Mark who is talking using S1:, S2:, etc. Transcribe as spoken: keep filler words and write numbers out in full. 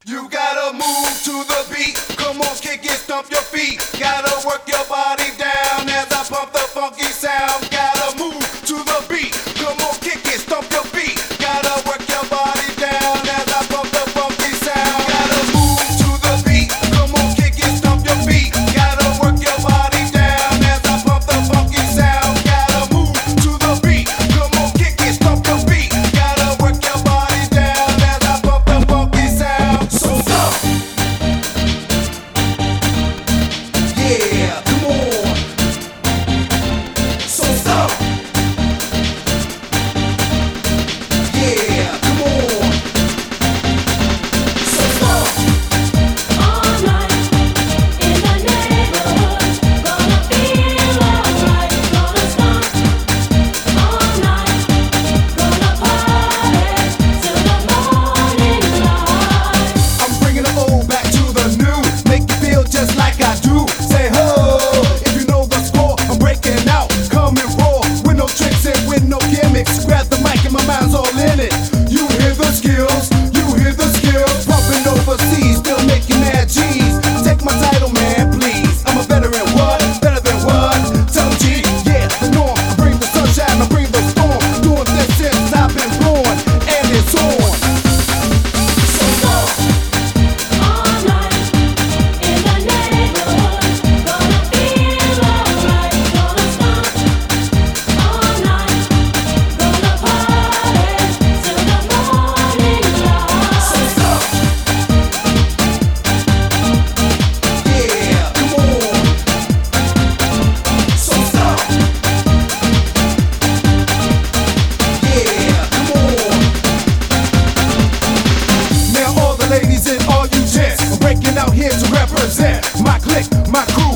S1: You gotta move to the beat. Come on, kick it, stomp your feet. Gotta work your body down as I pump the funky sound. Gotta move to the beat. Come on, kick it, stomp your feet. Gotta work your body down as I pump the funky sound. Gotta move to the beat. Come on, kick it, stomp your feet. Gotta work your body down as I pump the funky sound. Gotta move to the beat. Come on, kick it, stomp your feet. Gotta work your body down as I pump the funky sound. So stop. Yeah, come on. So stop. Yeah, come on. So stop.
S2: All night in the neighborhood, gonna feel alright, gonna stomp. All night, gonna party till the morning light.
S1: I'm bringing the old back to the new. Make you feel just like I do. Say ho, if you know the score. I'm breaking out, coming raw, with no tricks and with no gimmicks. Grab the mic and my mind's all in it. You hear the skills, you hear the skills. Pumping overseas, still making mad G's. Take my title, man, please. I'm a veteran, what? Better than what? Tell G, yeah, the norm. I bring the sunshine, I bring the storm. Doing this since I've been born, and it's on. So stop.
S2: All night in the neighborhood, gonna feel alright, gonna stomp. All night, gonna party till the morning light.
S1: So stop. Yeah, come on. So stop. Yeah, come on. Now all the ladies and all you gents, I'm breaking out here to represent my clique, my crew.